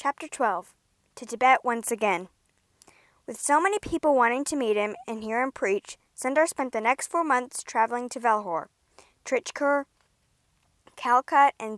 Chapter 12. To Tibet Once Again. With so many people wanting to meet him and hear him preach, Sundar spent the next 4 months traveling to Vellore, Trichur, Calicut, and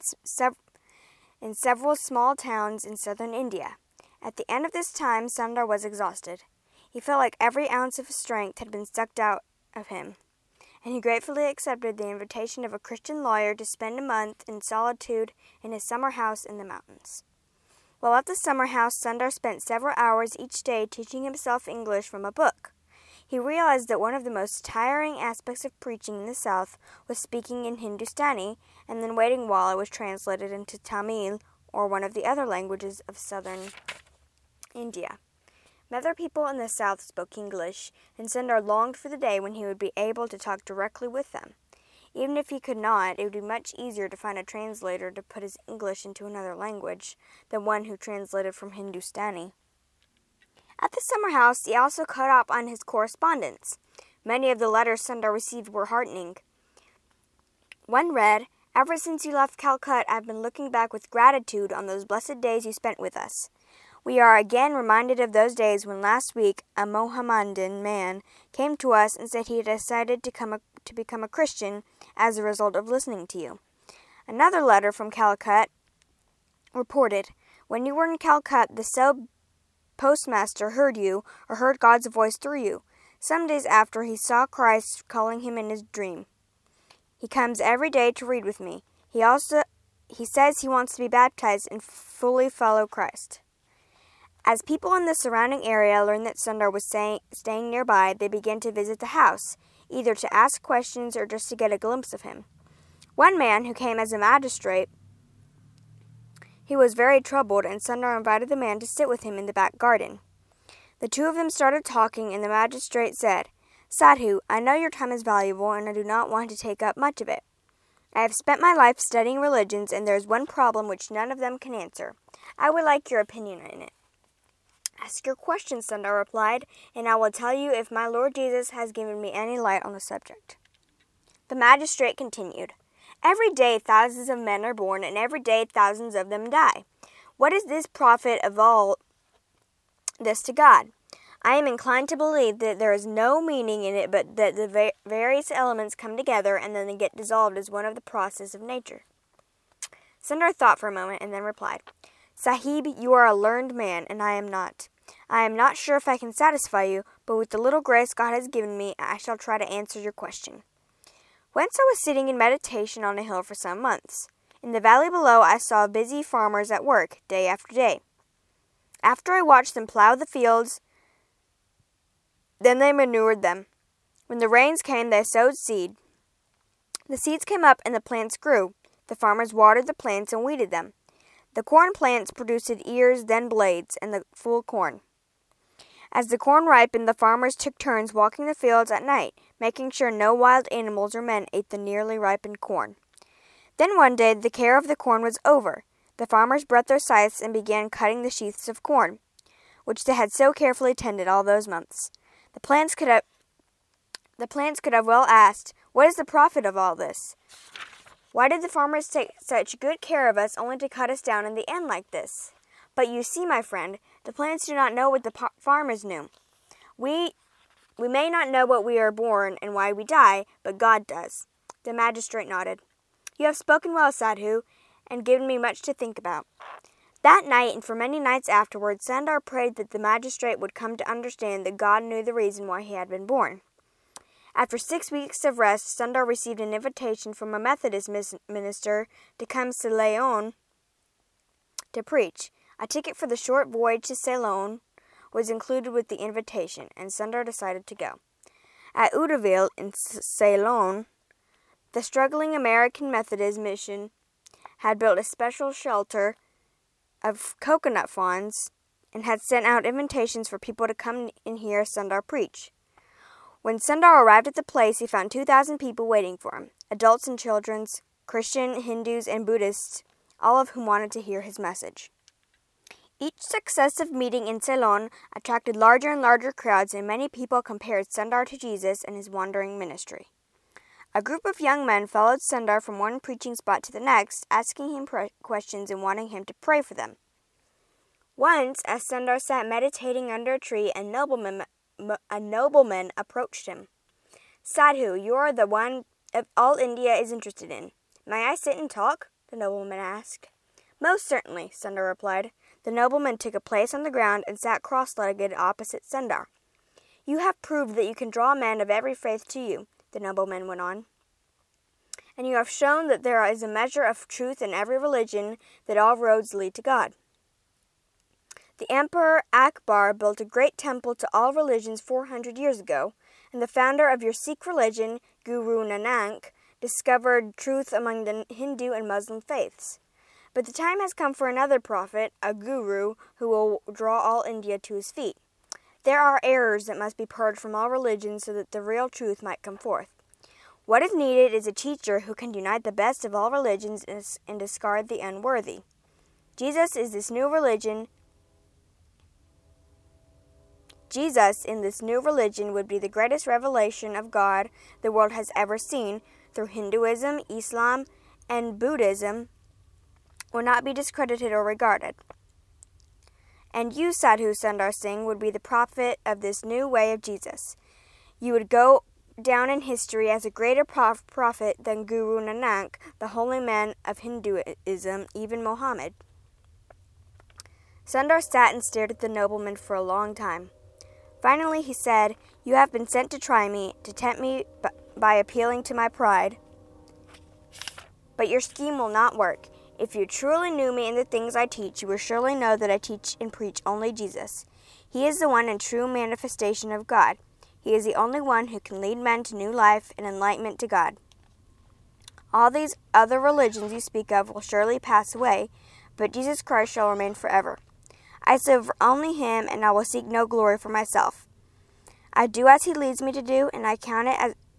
several small towns in southern India. At the end of this time, Sundar was exhausted. He felt like every ounce of his strength had been sucked out of him, and he gratefully accepted the invitation of a Christian lawyer to spend a month in solitude in his summer house in the mountains. While at the summer house, Sundar spent several hours each day teaching himself English from a book. He realized that one of the most tiring aspects of preaching in the South was speaking in Hindustani and then waiting while it was translated into Tamil or one of the other languages of southern India. Other people in the South spoke English, and Sundar longed for the day when he would be able to talk directly with them. Even if he could not, it would be much easier to find a translator to put his English into another language than one who translated from Hindustani. At the summer house, he also caught up on his correspondence. Many of the letters Sundar received were heartening. One read, "Ever since you left Calcutta, I've been looking back with gratitude on those blessed days you spent with us. We are again reminded of those days when last week a Mohammedan man came to us and said he had decided to become a Christian as a result of listening to you." Another letter from Calicut reported, "When you were in Calcutta, the postmaster heard you, or heard God's voice through you. Some days after, he saw Christ calling him in his dream. He comes every day to read with me. He says he wants to be baptized and fully follow Christ." As people in the surrounding area learned that Sundar was staying nearby, they began to visit the house, either to ask questions or just to get a glimpse of him. One man, who came as a magistrate, he was very troubled, and Sundar invited the man to sit with him in the back garden. The two of them started talking, and the magistrate said, "Sadhu, I know your time is valuable, and I do not want to take up much of it. I have spent my life studying religions, and there is one problem which none of them can answer. I would like your opinion in it." "Ask your question," Sundar replied, "and I will tell you if my Lord Jesus has given me any light on the subject." The magistrate continued, "Every day thousands of men are born, and every day thousands of them die. What is this profit of all this to God? I am inclined to believe that there is no meaning in it, but that the various elements come together and then they get dissolved as one of the processes of nature." Sundar thought for a moment and then replied, "Sahib, you are a learned man, and I am not. I am not sure if I can satisfy you, but with the little grace God has given me, I shall try to answer your question. Once I was sitting in meditation on a hill for some months. In the valley below, I saw busy farmers at work, day after day. After I watched them plow the fields, then they manured them. When the rains came, they sowed seed. The seeds came up and the plants grew. The farmers watered the plants and weeded them. The corn plants produced ears, then blades, and the full corn. As the corn ripened, the farmers took turns walking the fields at night, making sure no wild animals or men ate the nearly ripened corn. Then one day the care of the corn was over. The farmers brought their scythes and began cutting the sheaths of corn, which they had so carefully tended all those months. The plants could have well asked, "What is the profit of all this? Why did the farmers take such good care of us only to cut us down in the end like this?" But you see, my friend, the plants do not know what the farmers knew. We may not know what we are born and why we die, but God does. The magistrate nodded. "You have spoken well, Sadhu, and given me much to think about." That night and for many nights afterwards, Sundar prayed that the magistrate would come to understand that God knew the reason why he had been born. After 6 weeks of rest, Sundar received an invitation from a Methodist minister to come to Ceylon to preach. A ticket for the short voyage to Ceylon was included with the invitation, and Sundar decided to go. At Udaville in Ceylon, the struggling American Methodist mission had built a special shelter of coconut fronds and had sent out invitations for people to come and hear Sundar preach. When Sundar arrived at the place, he found 2,000 people waiting for him, adults and children, Christian, Hindus, and Buddhists, all of whom wanted to hear his message. Each successive meeting in Ceylon attracted larger and larger crowds, and many people compared Sundar to Jesus and his wandering ministry. A group of young men followed Sundar from one preaching spot to the next, asking him questions and wanting him to pray for them. Once, as Sundar sat meditating under a tree, a nobleman approached him. Sadhu, you are the one all India is interested in. May I sit and talk? The nobleman asked. Most certainly, Sundar replied. The nobleman took a place on the ground and sat cross-legged opposite Sundar. You have proved that you can draw men of every faith to you, the nobleman went on. And you have shown that there is a measure of truth in every religion, that all roads lead to God. The Emperor Akbar built a great temple to all religions 400 years ago, and the founder of your Sikh religion, Guru Nanak, discovered truth among the Hindu and Muslim faiths. But the time has come for another prophet, a guru, who will draw all India to his feet. There are errors that must be purged from all religions so that the real truth might come forth. What is needed is a teacher who can unite the best of all religions and discard the unworthy. Jesus in this new religion would be the greatest revelation of God the world has ever seen. Through Hinduism, Islam, and Buddhism will not be discredited or regarded. And you, Sadhu Sundar Singh, would be the prophet of this new way of Jesus. You would go down in history as a greater prophet than Guru Nanak, the holy man of Hinduism, even Mohammed. Sundar sat and stared at the nobleman for a long time. Finally he said, You have been sent to try me, to tempt me by appealing to my pride. But your scheme will not work. If you truly knew me and the things I teach, you would surely know that I teach and preach only Jesus. He is the one and true manifestation of God. He is the only one who can lead men to new life and enlightenment to God. All these other religions you speak of will surely pass away, but Jesus Christ shall remain forever. I serve only him, and I will seek no glory for myself. I do as he leads me to do, and I count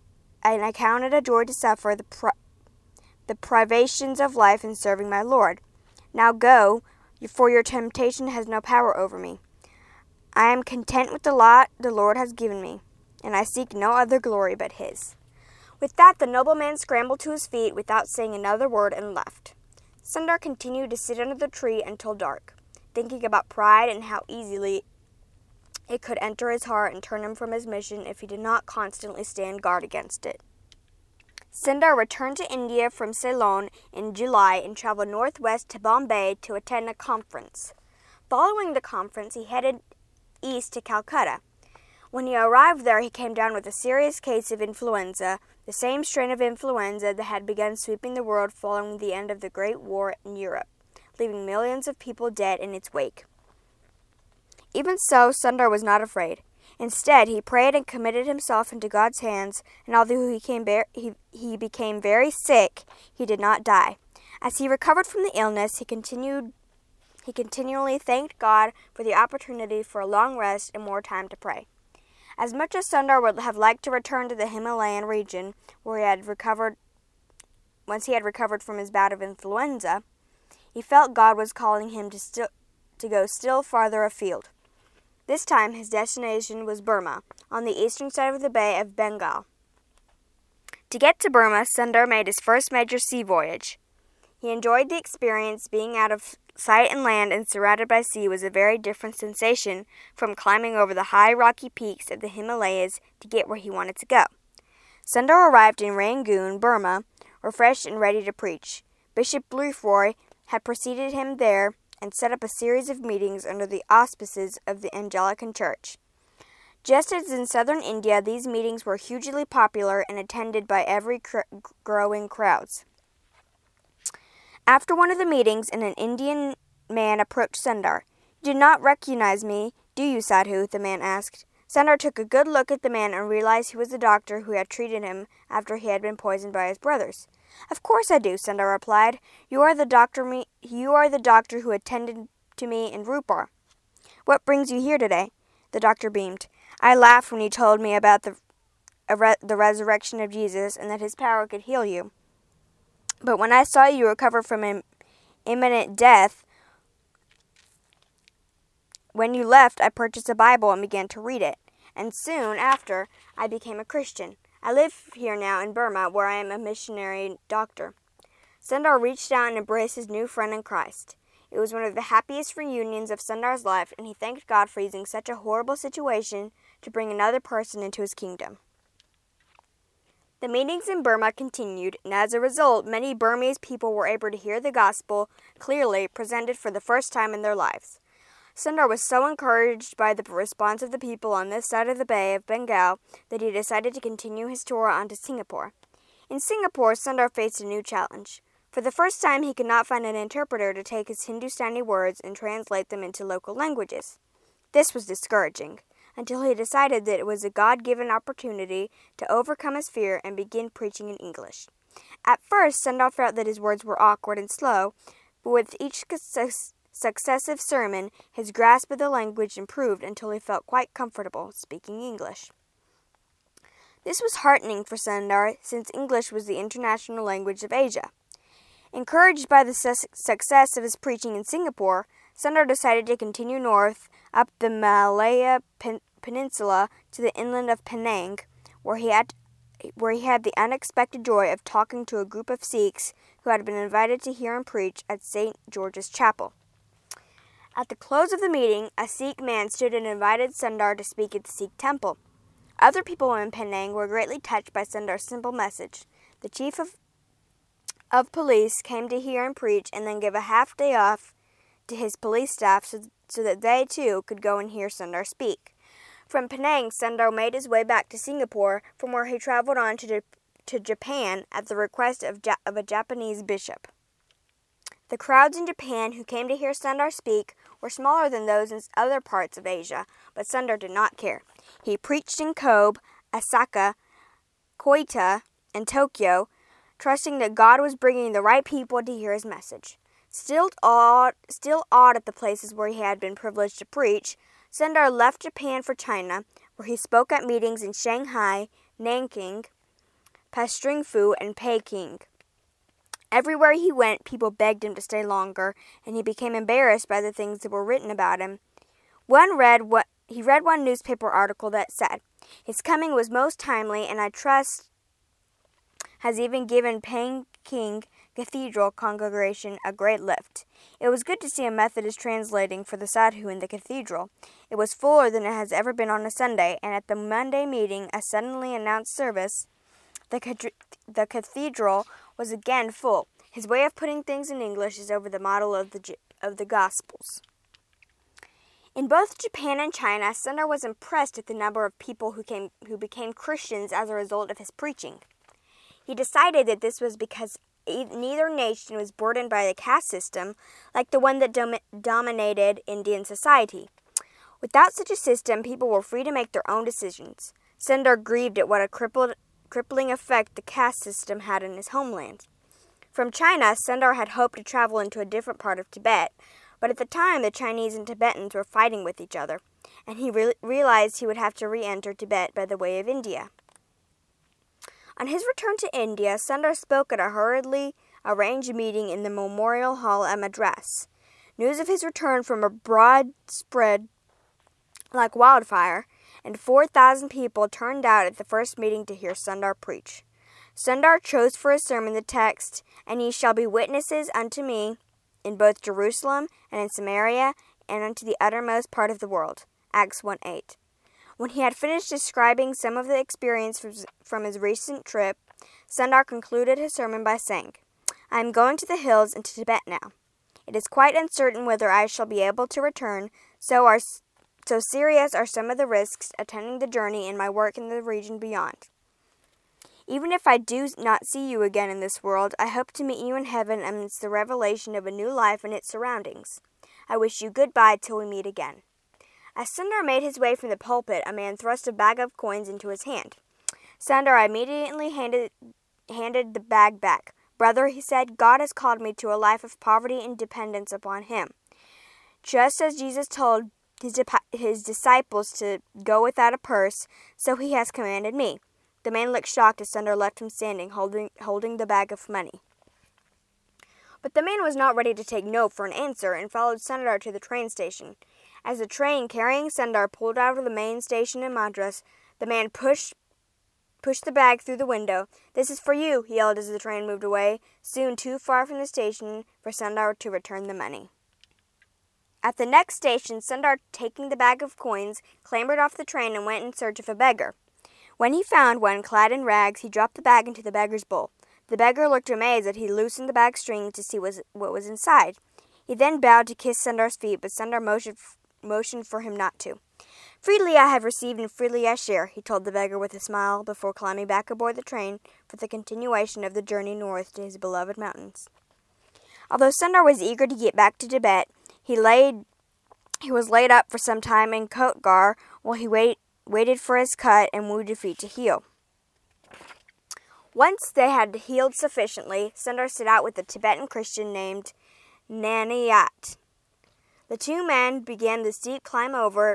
it a joy to suffer the privations of life in serving my Lord. Now go, for your temptation has no power over me. I am content with the lot the Lord has given me, and I seek no other glory but his. With that, the nobleman scrambled to his feet without saying another word and left. Sundar continued to sit under the tree until dark, thinking about pride and how easily it could enter his heart and turn him from his mission if he did not constantly stand guard against it. Sundar returned to India from Ceylon in July and traveled northwest to Bombay to attend a conference. Following the conference, he headed east to Calcutta. When he arrived there, he came down with a serious case of influenza, the same strain of influenza that had begun sweeping the world following the end of the Great War in Europe, leaving millions of people dead in its wake. Even so, Sundar was not afraid. Instead, he prayed and committed himself into God's hands, and although he became very sick, he did not die. As he recovered from the illness, he continually thanked God for the opportunity for a long rest and more time to pray. As much as Sundar would have liked to return to the Himalayan region, where once he had recovered from his bout of influenza, he felt God was calling him to go still farther afield. This time, his destination was Burma, on the eastern side of the Bay of Bengal. To get to Burma, Sundar made his first major sea voyage. He enjoyed the experience. Being out of sight and land and surrounded by sea was a very different sensation from climbing over the high rocky peaks of the Himalayas to get where he wanted to go. Sundar arrived in Rangoon, Burma, refreshed and ready to preach. Bishop Leroy had preceded him there and set up a series of meetings under the auspices of the Anglican Church. Just as in southern India, these meetings were hugely popular and attended by every growing crowds. After one of the meetings, an Indian man approached Sundar. You do not recognize me, do you, Sadhu? The man asked. Sundar took a good look at the man and realized he was the doctor who had treated him after he had been poisoned by his brothers. Of course I do, Sundar replied. You are the doctor who attended to me in Rupar. What brings you here today? The doctor beamed. I laughed when you told me about the resurrection of Jesus and that his power could heal you. But when I saw you recover from imminent death, when you left, I purchased a Bible and began to read it. And soon after, I became a Christian. I live here now in Burma, where I am a missionary doctor. Sundar reached out and embraced his new friend in Christ. It was one of the happiest reunions of Sundar's life, and he thanked God for using such a horrible situation to bring another person into his kingdom. The meetings in Burma continued, and as a result, many Burmese people were able to hear the gospel clearly presented for the first time in their lives. Sundar was so encouraged by the response of the people on this side of the Bay of Bengal that he decided to continue his tour on to Singapore. In Singapore, Sundar faced a new challenge. For the first time, he could not find an interpreter to take his Hindustani words and translate them into local languages. This was discouraging, until he decided that it was a God-given opportunity to overcome his fear and begin preaching in English. At first, Sundar felt that his words were awkward and slow, but with each successive sermon, his grasp of the language improved until he felt quite comfortable speaking English. This was heartening for Sundar, since English was the international language of Asia. Encouraged by the success of his preaching in Singapore, Sundar decided to continue north up the Malaya Peninsula to the inland of Penang, where he had the unexpected joy of talking to a group of Sikhs who had been invited to hear him preach at St. George's Chapel. At the close of the meeting, a Sikh man stood and invited Sundar to speak at the Sikh temple. Other people in Penang were greatly touched by Sundar's simple message. The chief of police came to hear him preach and then gave a half day off to his police staff so that they too could go and hear Sundar speak. From Penang, Sundar made his way back to Singapore, from where he traveled on to Japan at the request of a Japanese bishop. The crowds in Japan who came to hear Sundar speak were smaller than those in other parts of Asia, but Sundar did not care. He preached in Kobe, Osaka, Koita, and Tokyo, trusting that God was bringing the right people to hear his message. Still awed at the places where he had been privileged to preach, Sundar left Japan for China, where he spoke at meetings in Shanghai, Nanking, Pastringfu, and Peking. Everywhere he went, people begged him to stay longer, and he became embarrassed by the things that were written about him. He read one newspaper article that said, "His coming was most timely, and I trust has even given Peking Cathedral congregation a great lift." It was good to see a Methodist translating for the sadhu in the cathedral. It was fuller than it has ever been on a Sunday, and at the Monday meeting, a suddenly announced service, the cathedral was again full. His way of putting things in English is over the model of the Gospels. In both Japan and China, Sundar was impressed at the number of people who became Christians as a result of his preaching. He decided that this was because neither nation was burdened by the caste system like the one that dominated Indian society. Without such a system, people were free to make their own decisions. Sundar grieved at what a crippling effect the caste system had in his homeland. From China, Sundar had hoped to travel into a different part of Tibet, but at the time the Chinese and Tibetans were fighting with each other, and he realized he would have to re-enter Tibet by the way of India. On his return to India, Sundar spoke at a hurriedly arranged meeting in the Memorial Hall at Madras. News of his return from abroad spread like wildfire, and 4,000 people turned out at the first meeting to hear Sundar preach. Sundar chose for his sermon the text, "And ye shall be witnesses unto me in both Jerusalem and in Samaria and unto the uttermost part of the world." Acts 1:8. When he had finished describing some of the experience from his recent trip, Sundar concluded his sermon by saying, "I am going to the hills and to Tibet now. It is quite uncertain whether I shall be able to return, so serious are some of the risks attending the journey in my work in the region beyond. Even if I do not see you again in this world, I hope to meet you in heaven amidst the revelation of a new life and its surroundings. I wish you goodbye till we meet again." As Sundar made his way from the pulpit, a man thrust a bag of coins into his hand. Sundar immediately handed the bag back. "Brother," he said, "God has called me to a life of poverty and dependence upon Him. Just as Jesus told his disciples to go without a purse, so He has commanded me." The man looked shocked as Sundar left him standing, holding the bag of money. But the man was not ready to take no for an answer and followed Sundar to the train station. As the train carrying Sundar pulled out of the main station in Madras, the man pushed the bag through the window. "This is for you," he yelled as the train moved away, soon too far from the station for Sundar to return the money. At the next station, Sundar, taking the bag of coins, clambered off the train and went in search of a beggar. When he found one clad in rags, he dropped the bag into the beggar's bowl. The beggar looked amazed as he loosened the bag string to see what was inside. He then bowed to kiss Sundar's feet, but Sundar motioned for him not to. "Freely I have received and freely I share," he told the beggar with a smile before climbing back aboard the train for the continuation of the journey north to his beloved mountains. Although Sundar was eager to get back to Tibet, he was laid up for some time in Kotgarh while he waited for his cut and wounded feet to heal. Once they had healed sufficiently, Sundar set out with a Tibetan Christian named Naniyat. The two men began the steep climb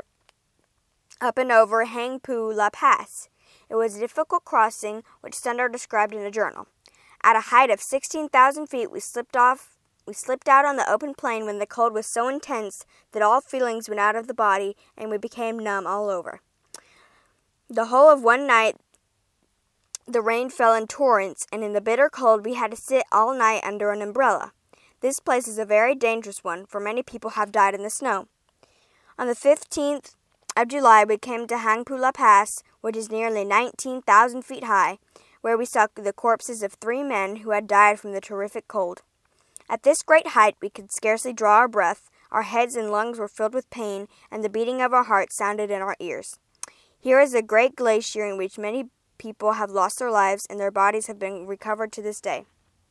up and over Hangpu La Pass. It was a difficult crossing, which Sundar described in a journal. At a height of 16,000 feet, we slipped out on the open plain when the cold was so intense that all feelings went out of the body and we became numb all over. The whole of one night, the rain fell in torrents, and in the bitter cold we had to sit all night under an umbrella. This place is a very dangerous one, for many people have died in the snow. On the 15th of July, we came to Hangpu La Pass, which is nearly 19,000 feet high, where we saw the corpses of 3 men who had died from the terrific cold. At this great height, we could scarcely draw our breath, our heads and lungs were filled with pain, and the beating of our hearts sounded in our ears. Here is a great glacier in which many people have lost their lives, and their bodies have been recovered to this day.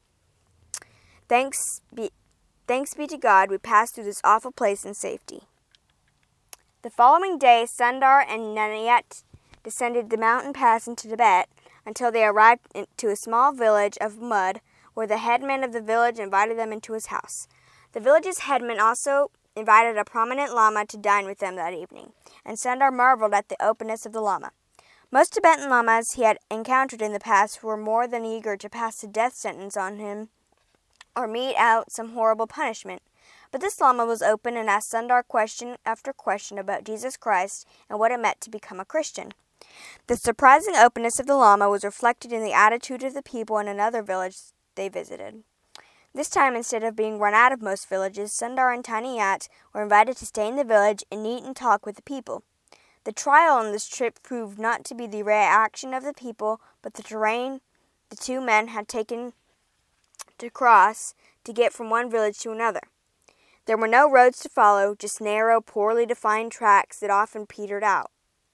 Thanks be to God, we passed through this awful place in safety. The following day, Sundar and Naniyat descended the mountain pass into Tibet until they arrived to a small village of mud, where the headman of the village invited them into his house. The village's headman also invited a prominent Lama to dine with them that evening, and Sundar marveled at the openness of the Lama. Most Tibetan Lamas he had encountered in the past were more than eager to pass the death sentence on him or mete out some horrible punishment. But this Lama was open and asked Sundar question after question about Jesus Christ and what it meant to become a Christian. The surprising openness of the Lama was reflected in the attitude of the people in another village they visited. This time, instead of being run out of most villages, Sundar and Naniyat were invited to stay in the village and eat and talk with the people. The trial on this trip proved not to be the reaction of the people, but the terrain the two men had taken to cross to get from one village to another. There were no roads to follow, just narrow, poorly defined tracks that often petered out.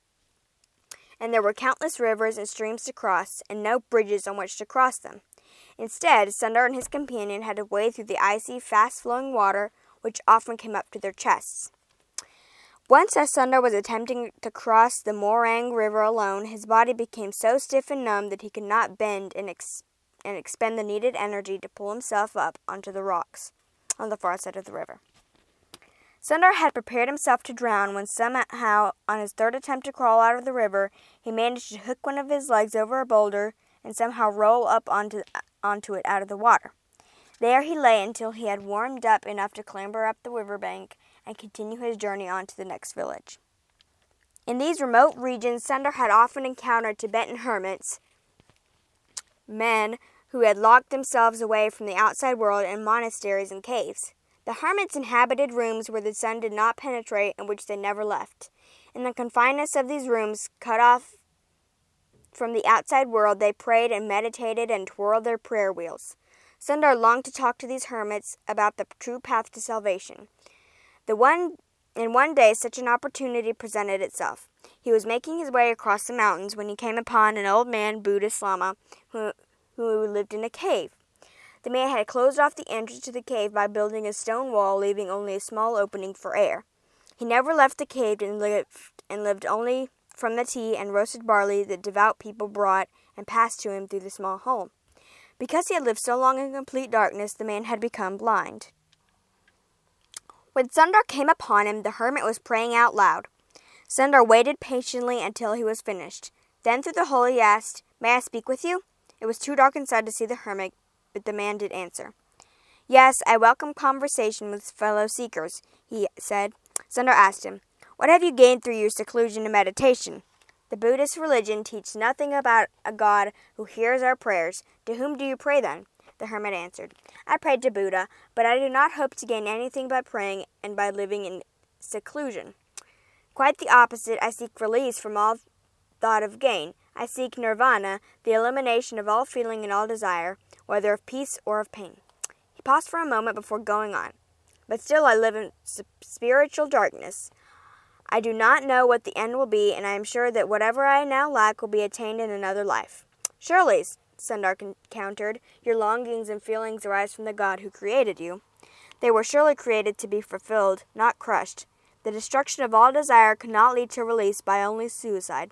And there were countless rivers and streams to cross, and no bridges on which to cross them. Instead, Sundar and his companion had to wade through the icy, fast-flowing water, which often came up to their chests. Once, as Sundar was attempting to cross the Morang River alone, his body became so stiff and numb that he could not bend and expend the needed energy to pull himself up onto the rocks on the far side of the river. Sundar had prepared himself to drown when somehow, on his third attempt to crawl out of the river, he managed to hook one of his legs over a boulder and somehow roll up onto it out of the water. There he lay until he had warmed up enough to clamber up the riverbank and continue his journey on to the next village. In these remote regions, Sundar had often encountered Tibetan hermits, men who had locked themselves away from the outside world in monasteries and caves. The hermits inhabited rooms where the sun did not penetrate and which they never left. In the confinedness of these rooms, cut off from the outside world, they prayed and meditated and twirled their prayer wheels. Sundar longed to talk to these hermits about the true path to salvation. One day, such an opportunity presented itself. He was making his way across the mountains when he came upon an old man, Buddhist Lama, who lived in a cave. The man had closed off the entrance to the cave by building a stone wall, leaving only a small opening for air. He never left the cave and lived only from the tea and roasted barley that devout people brought and passed to him through the small hole. Because he had lived so long in complete darkness, the man had become blind. When Sundar came upon him, the hermit was praying out loud. Sundar waited patiently until he was finished. Then through the hole he asked, "May I speak with you?" It was too dark inside to see the hermit, but the man did answer. "Yes, I welcome conversation with fellow seekers," he said. Sundar asked him, "What have you gained through your seclusion and meditation?" "The Buddhist religion teaches nothing about a God who hears our prayers. To whom do you pray then?" the hermit answered. I prayed to Buddha, but I do not hope to gain anything by praying and by living in seclusion. Quite the opposite, I seek release from all thought of gain. I seek nirvana, the elimination of all feeling and all desire, whether of peace or of pain. He paused for a moment before going on. But still I live in spiritual darkness. I do not know what the end will be, and I am sure that whatever I now lack will be attained in another life. Surely, Sundar countered, your longings and feelings arise from the God who created you. They were surely created to be fulfilled, not crushed. The destruction of all desire cannot lead to release by only suicide.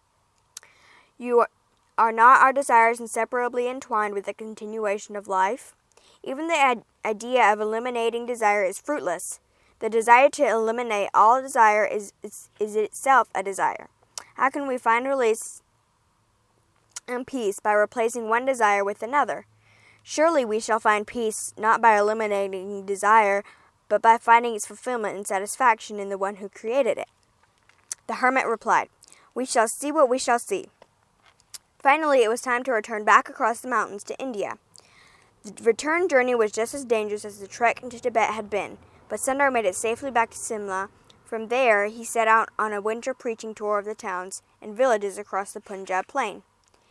Are not our desires inseparably entwined with the continuation of life? Even the idea of eliminating desire is fruitless. The desire to eliminate all desire is itself a desire. How can we find release and peace by replacing one desire with another? Surely we shall find peace not by eliminating desire, but by finding its fulfillment and satisfaction in the one who created it. The hermit replied, We shall see what we shall see. Finally, it was time to return back across the mountains to India. The return journey was just as dangerous as the trek into Tibet had been, but Sundar made it safely back to Simla. From there, he set out on a winter preaching tour of the towns and villages across the Punjab plain.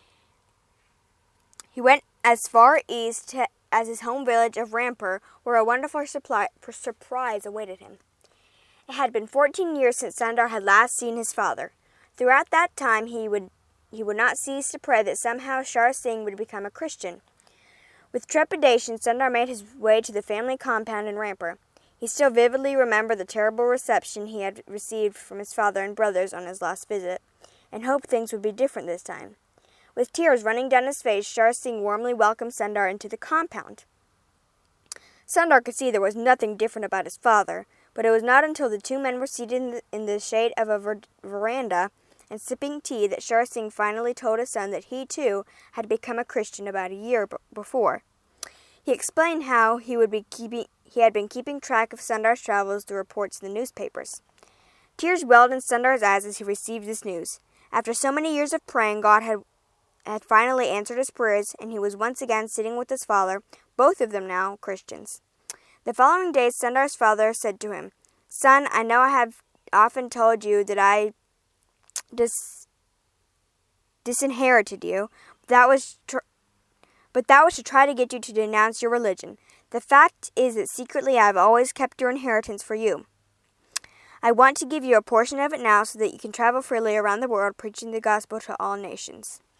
He went as far east as his home village of Rampur, where a wonderful surprise awaited him. It had been 14 years since Sundar had last seen his father. Throughout that time, he would not cease to pray that somehow Shar Singh would become a Christian. With trepidation, Sundar made his way to the family compound in Rampur. He still vividly remembered the terrible reception he had received from his father and brothers on his last visit, and hoped things would be different this time. With tears running down his face, Shar Singh warmly welcomed Sundar into the compound. Sundar could see there was nothing different about his father, but it was not until the two men were seated in the shade of a veranda and sipping tea that Shar Singh finally told his son that he, too, had become a Christian about a year before. He explained how he had been keeping track of Sundar's travels through reports in the newspapers. Tears welled in Sundar's eyes as he received this news. After so many years of praying, God had finally answered his prayers, and he was once again sitting with his father, both of them now Christians. The following day, Sundar's father said to him, Son, I know I have often told you that I disinherited you, but that was to try to get you to denounce your religion. The fact is that secretly I have always kept your inheritance for you. I want to give you a portion of it now so that you can travel freely around the world preaching the gospel to all nations.